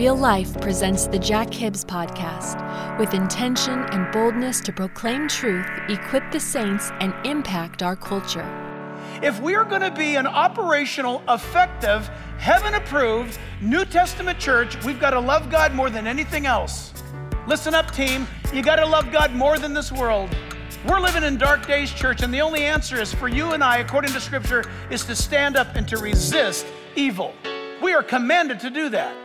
Real Life presents the Jack Hibbs Podcast with intention and boldness to proclaim truth, equip the saints, and impact our culture. If we are going to be an operational, effective, heaven-approved, New Testament church, we've got to love God more than anything else. Listen up, team. You got to love God more than this world. We're living in dark days, church, and the only answer is for you and I, according to Scripture, is to stand up and to resist evil. We are commanded to do that.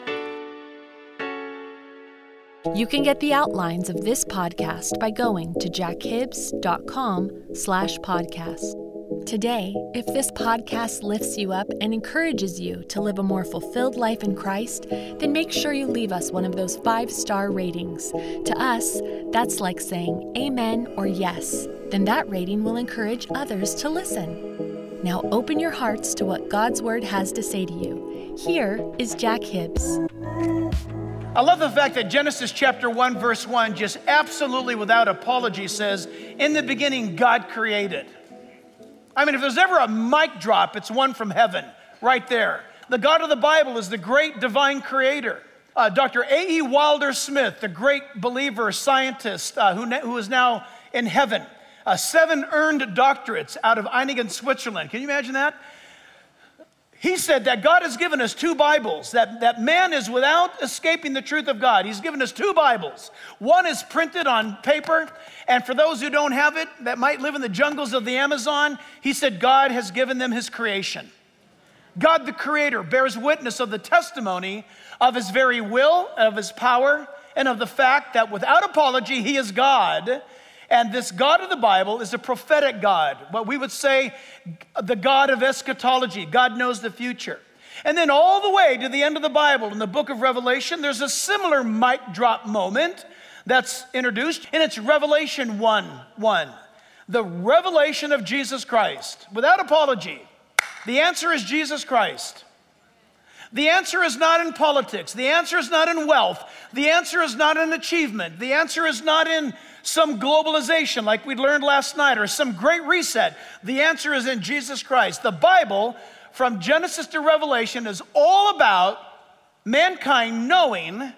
You can get the outlines of this podcast by going to jackhibbs.com/podcast. Today, if this podcast lifts you up and encourages you to live a more fulfilled life in Christ, then make sure you leave us one of those 5-star ratings. To us, that's like saying amen or yes. Then that rating will encourage others to listen. Now open your hearts to what God's Word has to say to you. Here is Jack Hibbs. I love the fact that Genesis chapter 1, verse 1, just absolutely without apology says, in the beginning, God created. I mean, if there's ever a mic drop, it's one from heaven, right there. The God of the Bible is the great divine creator. Dr. A.E. Wilder Smith, the great believer, scientist who is now in heaven, 7 earned doctorates out of Einigen, Switzerland. Can you imagine that? He said that God has given us 2 Bibles, that man is without escaping the truth of God. He's given us 2 Bibles. One is printed on paper, and for those who don't have it, that might live in the jungles of the Amazon, he said God has given them his creation. God the Creator bears witness of the testimony of his very will, of his power, and of the fact that without apology, he is God. And this God of the Bible is a prophetic God, what we would say the God of eschatology. God knows the future. And then all the way to the end of the Bible, in the book of Revelation, there's a similar mic drop moment that's introduced, and it's Revelation 1:1. The revelation of Jesus Christ. Without apology, the answer is Jesus Christ. The answer is not in politics. The answer is not in wealth. The answer is not in achievement. The answer is not in some globalization like we learned last night or some great reset. The answer is in Jesus Christ. The Bible, from Genesis to Revelation, is all about mankind knowing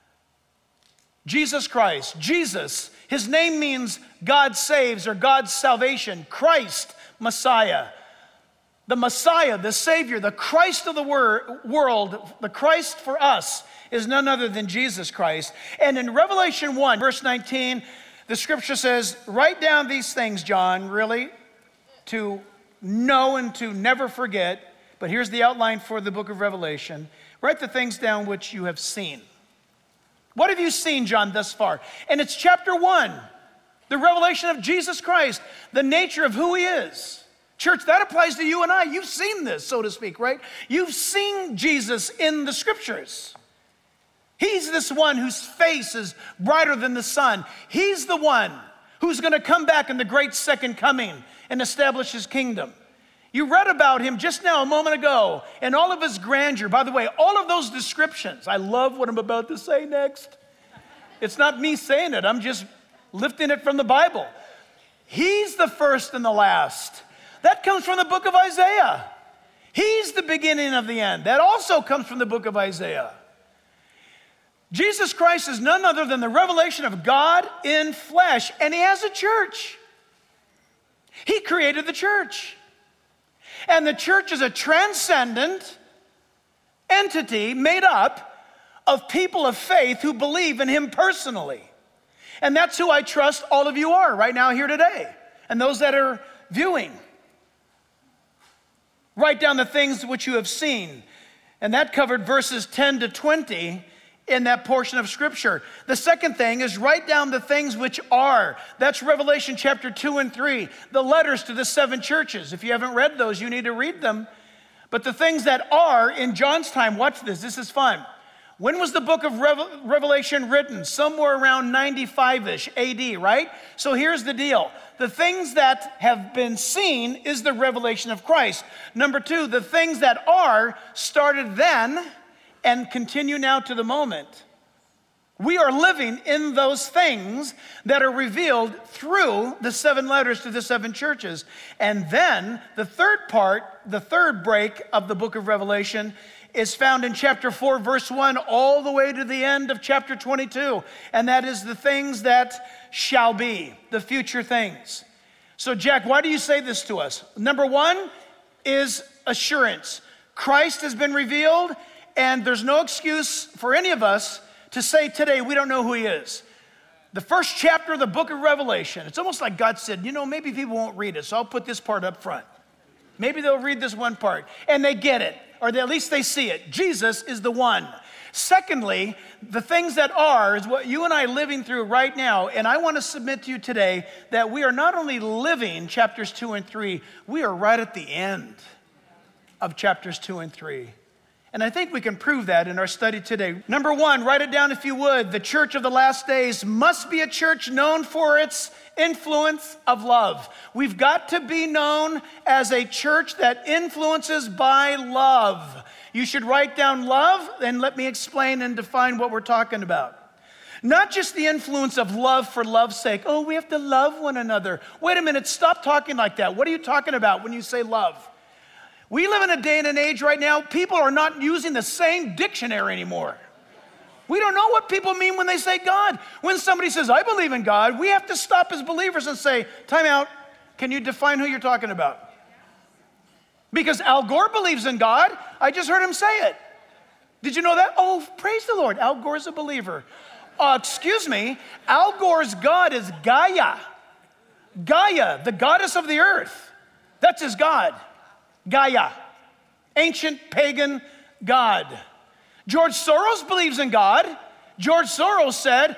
Jesus Christ. Jesus, his name means God saves or God's salvation. Christ, Messiah. The Messiah, the Savior, the Christ of the world, the Christ for us is none other than Jesus Christ. And in Revelation 1, verse 19, the scripture says, write down these things, John, really, to know and to never forget. But here's the outline for the book of Revelation. Write the things down which you have seen. What have you seen, John, thus far? And it's chapter 1, the revelation of Jesus Christ, the nature of who he is. Church, that applies to you and I. You've seen this, so to speak, right? You've seen Jesus in the scriptures. He's this one whose face is brighter than the sun. He's the one who's going to come back in the great second coming and establish his kingdom. You read about him just now, a moment ago, and all of his grandeur. By the way, all of those descriptions, I love what I'm about to say next. It's not me saying it. I'm just lifting it from the Bible. He's the first and the last. That comes from the book of Isaiah. He's the beginning of the end. That also comes from the book of Isaiah. Jesus Christ is none other than the revelation of God in flesh, and he has a church. He created the church. And the church is a transcendent entity made up of people of faith who believe in him personally. And that's who I trust all of you are right now here today, and those that are viewing. Write down the things which you have seen. And that covered verses 10 to 20 in that portion of Scripture. The second thing is write down the things which are. That's Revelation chapter 2 and 3, the letters to the 7 churches. If you haven't read those, you need to read them. But the things that are in John's time, watch this is fun. When was the book of Revelation written? Somewhere around 95-ish AD, right? So here's the deal. The things that have been seen is the revelation of Christ. Number 2, the things that are started then and continue now to the moment. We are living in those things that are revealed through the 7 letters to the 7 churches. And then the third part, the third break of the book of Revelation is found in chapter 4, verse 1, all the way to the end of chapter 22. And that is the things that shall be, the future things. So, Jack, why do you say this to us? Number one is assurance. Christ has been revealed, and there's no excuse for any of us to say today we don't know who he is. The first chapter of the book of Revelation, it's almost like God said, maybe people won't read it, so I'll put this part up front. Maybe they'll read this one part, and they get it, or at least they see it. Jesus is the one. Secondly, the things that are is what you and I are living through right now, and I want to submit to you today that we are not only living chapters 2 and 3, we are right at the end of chapters 2 and 3. And I think we can prove that in our study today. Number one, write it down if you would. The church of the last days must be a church known for its influence of love. We've got to be known as a church that influences by love. You should write down love, and let me explain and define what we're talking about. Not just the influence of love for love's sake. Oh, we have to love one another. Wait a minute, stop talking like that. What are you talking about when you say love? We live in a day and an age right now, people are not using the same dictionary anymore. We don't know what people mean when they say God. When somebody says, I believe in God, we have to stop as believers and say, time out, can you define who you're talking about? Because Al Gore believes in God. I just heard him say it. Did you know that? Oh, praise the Lord, Al Gore's a believer. Excuse me, Al Gore's God is Gaia. Gaia, the goddess of the earth. That's his God. Gaia, ancient pagan god. George Soros believes in God. George Soros said,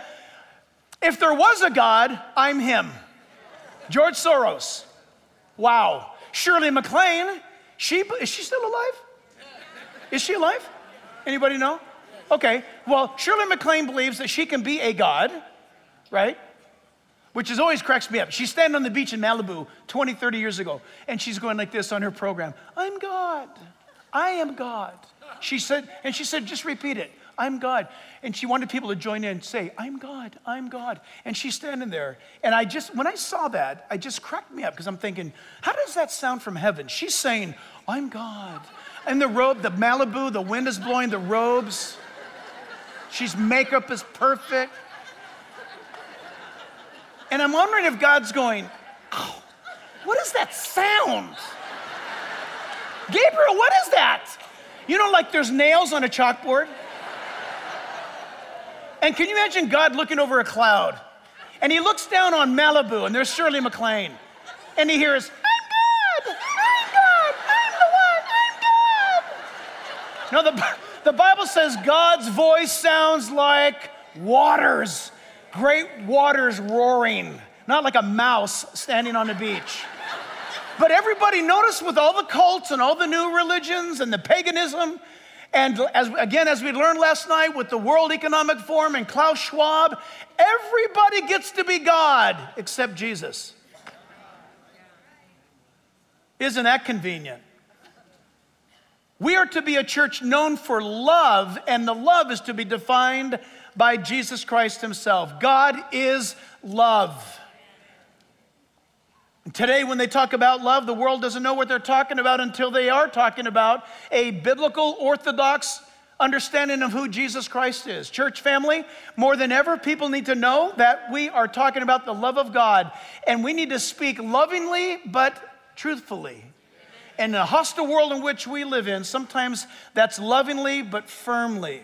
if there was a God, I'm him. George Soros. Wow. Shirley MacLaine, is she still alive? Is she alive? Anybody know? Okay, well, Shirley MacLaine believes that she can be a god, right? Which is always cracks me up. She's standing on the beach in Malibu 20, 30 years ago, and she's going like this on her program. I'm God. I am God. She said, just repeat it. I'm God. And she wanted people to join in and say, I'm God, I'm God. And she's standing there. And when I saw that, I just cracked me up because I'm thinking, how does that sound from heaven? She's saying, I'm God. And the robe, the Malibu, the wind is blowing, the robes. She's makeup is perfect. And I'm wondering if God's going, oh, what is that sound? Gabriel, what is that? Like there's nails on a chalkboard? And can you imagine God looking over a cloud? And he looks down on Malibu, and there's Shirley MacLaine. And he hears, I'm God, I'm God, I'm the one, I'm God. No, the Bible says God's voice sounds like waters. Great waters roaring, not like a mouse standing on the beach. But everybody notice with all the cults and all the new religions and the paganism, and as we learned last night with the World Economic Forum and Klaus Schwab, everybody gets to be God except Jesus. Isn't that convenient? We are to be a church known for love, and the love is to be defined by Jesus Christ himself. God is love. And today, when they talk about love, the world doesn't know what they're talking about until they are talking about a biblical, orthodox understanding of who Jesus Christ is. Church family, more than ever, people need to know that we are talking about the love of God, and we need to speak lovingly but truthfully. In the hostile world in which we live in, sometimes that's lovingly but firmly.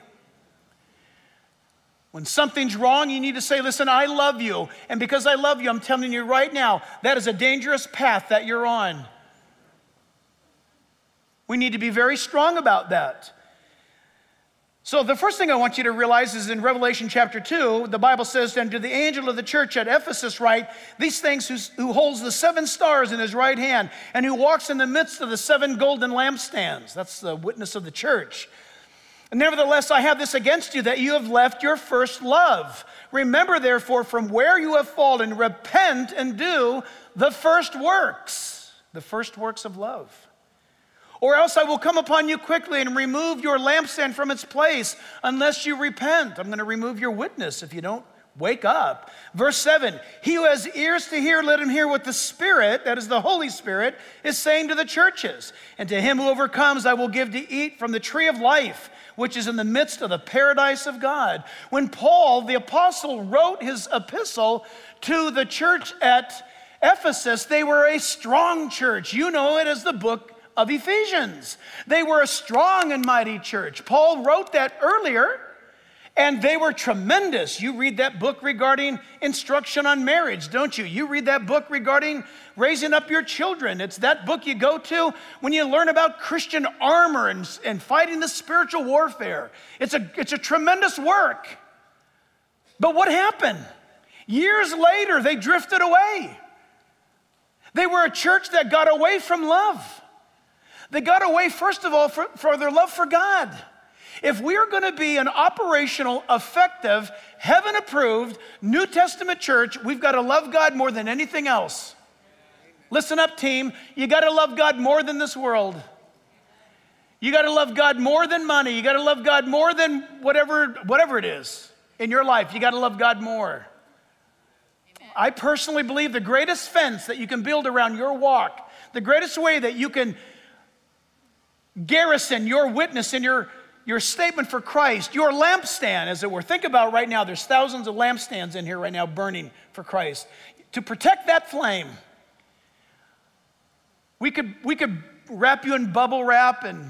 When something's wrong, you need to say, listen, I love you. And because I love you, I'm telling you right now, that is a dangerous path that you're on. We need to be very strong about that. So the first thing I want you to realize is in Revelation chapter 2, the Bible says, and to the angel of the church at Ephesus write, these things who holds the 7 stars in his right hand, and who walks in the midst of the 7 golden lampstands. That's the witness of the church. Nevertheless, I have this against you, that you have left your first love. Remember, therefore, from where you have fallen, repent and do the first works of love. Or else I will come upon you quickly and remove your lampstand from its place, unless you repent. I'm going to remove your witness if you don't Wake up. Verse 7, he who has ears to hear, let him hear what the Spirit, that is the Holy Spirit, is saying to the churches. And to him who overcomes, I will give to eat from the tree of life, which is in the midst of the paradise of God. When Paul, the apostle, wrote his epistle to the church at Ephesus, they were a strong church. You know it as the book of Ephesians. They were a strong and mighty church. Paul wrote that earlier, and they were tremendous. You read that book regarding instruction on marriage, don't you? You read that book regarding raising up your children. It's that book you go to when you learn about Christian armor and fighting the spiritual warfare. It's a tremendous work. But what happened? Years later, they drifted away. They were a church that got away from love. They got away, first of all, for their love for God. If we are going to be an operational, effective, heaven-approved, New Testament church, we've got to love God more than anything else. Listen up, team. You got to love God more than this world. You got to love God more than money. You got to love God more than whatever it is in your life. You got to love God more. Amen. I personally believe the greatest fence that you can build around your walk, the greatest way that you can garrison your witness and your statement for Christ, your lampstand, as it were. Think about right now, there's thousands of lampstands in here right now burning for Christ. To protect that flame, we could wrap you in bubble wrap, and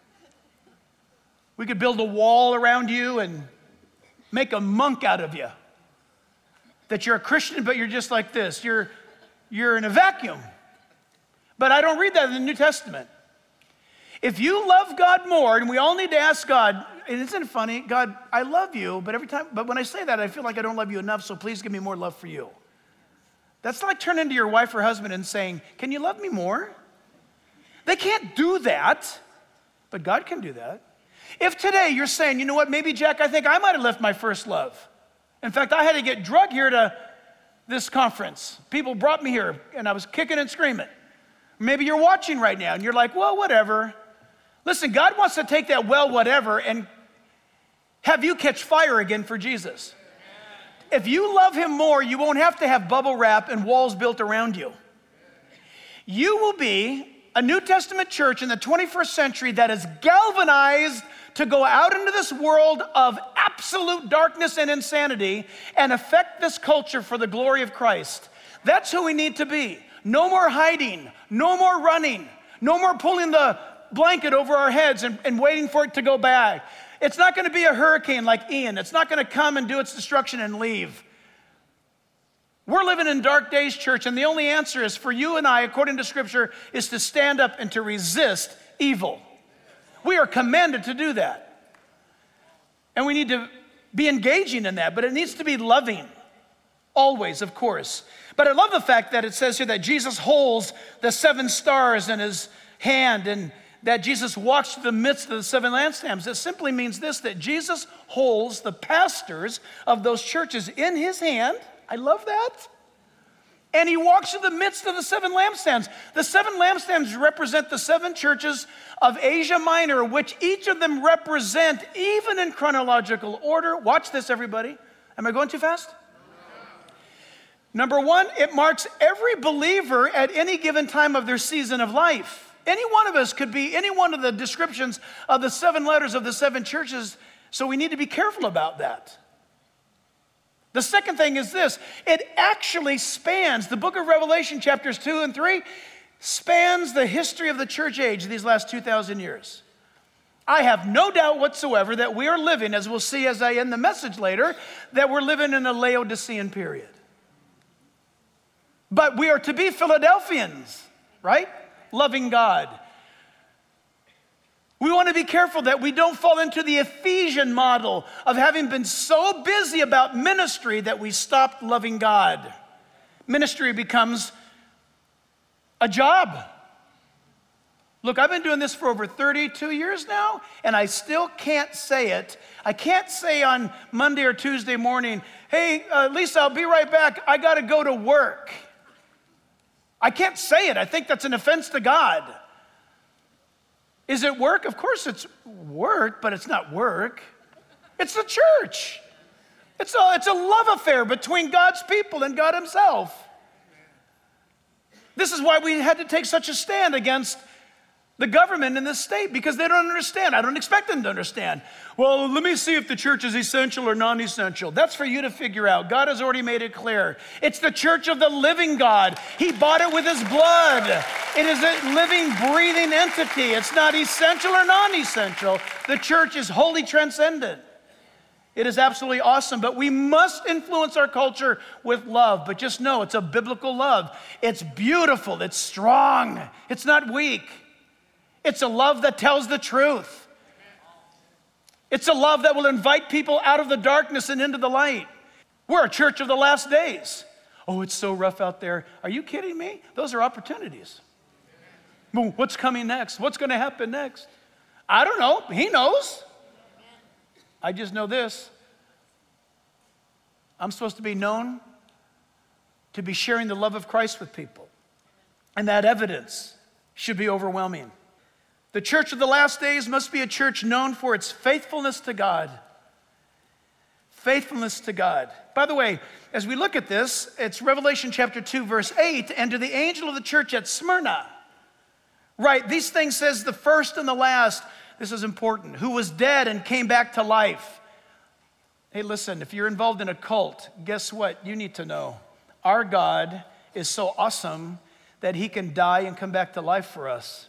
we could build a wall around you and make a monk out of you. That you're a Christian, but you're just like this. You're in a vacuum. But I don't read that in the New Testament. If you love God more, and we all need to ask God, and isn't it funny? God, I love you, but when I say that, I feel like I don't love you enough, so please give me more love for you. That's like turning to your wife or husband and saying, can you love me more? They can't do that, but God can do that. If today you're saying, you know what, maybe Jack, I think I might have left my first love. In fact, I had to get drugged here to this conference. People brought me here, and I was kicking and screaming. Maybe you're watching right now, and you're like, well, whatever. Listen, God wants to take that well, whatever, and have you catch fire again for Jesus. If you love him more, you won't have to have bubble wrap and walls built around you. You will be a New Testament church in the 21st century that is galvanized to go out into this world of absolute darkness and insanity and affect this culture for the glory of Christ. That's who we need to be. No more hiding, no more running, no more pulling the blanket over our heads and waiting for it to go back. It's not going to be a hurricane like Ian. It's not going to come and do its destruction and leave. We're living in dark days, church, and the only answer is for you and I, according to Scripture, is to stand up and to resist evil. We are commanded to do that. And we need to be engaging in that, but it needs to be loving. Always, of course. But I love the fact that it says here that Jesus holds the 7 stars in his hand, and that Jesus walks through the midst of the 7 lampstands. It simply means this, that Jesus holds the pastors of those churches in his hand. I love that. And he walks through the midst of the 7 lampstands. The 7 lampstands represent the 7 churches of Asia Minor, which each of them represent, even in chronological order. Watch this, everybody. Am I going too fast? Number 1, it marks every believer at any given time of their season of life. Any one of us could be any one of the descriptions of the 7 letters of the 7 churches, so we need to be careful about that. The second thing is this, it actually spans, the book of Revelation chapters 2 and 3, spans the history of the church age these last 2,000 years. I have no doubt whatsoever that we are living, as we'll see as I end the message later, that we're living in a Laodicean period. But we are to be Philadelphians, right? Loving God. We want to be careful that we don't fall into the Ephesian model of having been so busy about ministry that we stopped loving God. Ministry becomes a job. Look, I've been doing this for over 32 years now, and I still can't say it. I can't say on Monday or Tuesday morning, hey, Lisa, I'll be right back. I got to go to work. I can't say it. I think that's an offense to God. Is it work? Of course it's work, but it's not work. It's the church. It's a love affair between God's people and God himself. This is why we had to take such a stand against the government in this state, because they don't understand. I don't expect them to understand. Well, let me see if the church is essential or non-essential. That's for you to figure out. God has already made it clear. It's the church of the living God. He bought it with his blood. It is a living, breathing entity. It's not essential or non-essential. The church is wholly transcendent. It is absolutely awesome, but we must influence our culture with love. But just know, it's a biblical love. It's beautiful. It's strong. It's not weak. It's a love that tells the truth. It's a love that will invite people out of the darkness and into the light. We're a church of the last days. Oh, it's so rough out there. Are you kidding me? Those are opportunities. What's coming next? What's going to happen next? I don't know. He knows. I just know this. I'm supposed to be known to be sharing the love of Christ with people. And that evidence should be overwhelming. The church of the last days must be a church known for its faithfulness to God. Faithfulness to God. By the way, as we look at this, it's Revelation chapter 2, verse 8, and to the angel of the church at Smyrna. Right, these things says the first and the last. This is important. Who was dead and came back to life. Hey, listen, if you're involved in a cult, guess what? You need to know. Our God is so awesome that he can die and come back to life for us.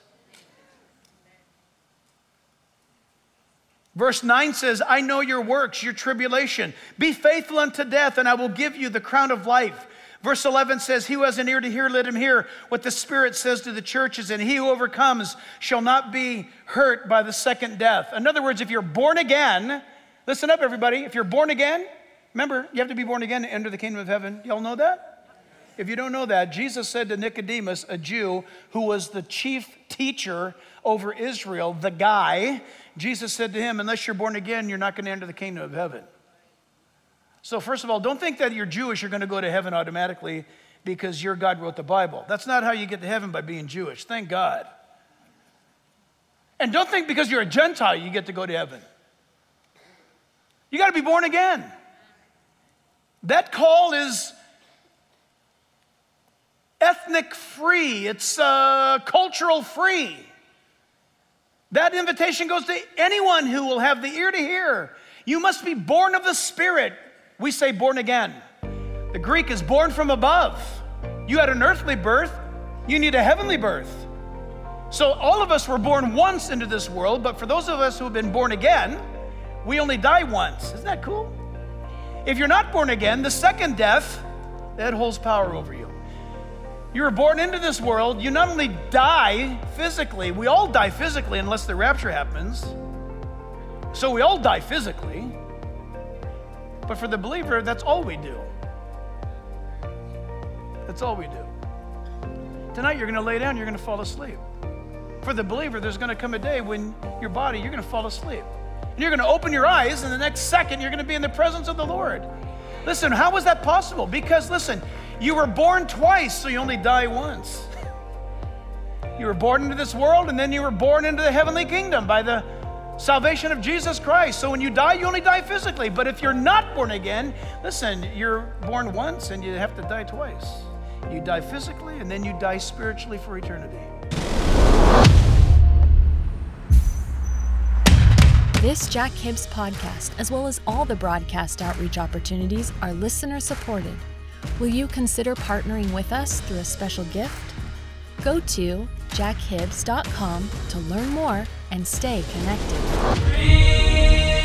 Verse 9 says, I know your works, your tribulation. Be faithful unto death, and I will give you the crown of life. Verse 11 says, he who has an ear to hear, let him hear what the Spirit says to the churches, and he who overcomes shall not be hurt by the second death. In other words, if you're born again, listen up everybody, if you're born again, remember, you have to be born again to enter the kingdom of heaven. Y'all know that? If you don't know that, Jesus said to Nicodemus, a Jew who was the chief teacher over Israel, the guy, Jesus said to him, unless you're born again, you're not going to enter the kingdom of heaven. So first of all, don't think that you're Jewish, you're going to go to heaven automatically because your God wrote the Bible. That's not how you get to heaven, by being Jewish. Thank God. And don't think because you're a Gentile, you get to go to heaven. You got to be born again. That call is ethnic free. It's cultural free. That invitation goes to anyone who will have the ear to hear. You must be born of the Spirit. We say born again. The Greek is born from above. You had an earthly birth. You need a heavenly birth. So all of us were born once into this world, but for those of us who have been born again, we only die once. Isn't that cool? If you're not born again, the second death, that holds power over you. You were born into this world. You not only die physically, we all die physically unless the rapture happens. So we all die physically. But for the believer, that's all we do. That's all we do. Tonight you're going to lay down, you're going to fall asleep. For the believer, there's going to come a day when your body, you're going to fall asleep. And you're going to open your eyes, and the next second you're going to be in the presence of the Lord. Listen, how is that possible? Because listen, you were born twice, so you only die once. You were born into this world, and then you were born into the heavenly kingdom by the salvation of Jesus Christ. So when you die, you only die physically. But if you're not born again, listen, you're born once and you have to die twice. You die physically and then you die spiritually for eternity. This Jack Hibbs podcast, as well as all the broadcast outreach opportunities, are listener supported. Will you consider partnering with us through a special gift? Go to jackhibbs.com to learn more and stay connected.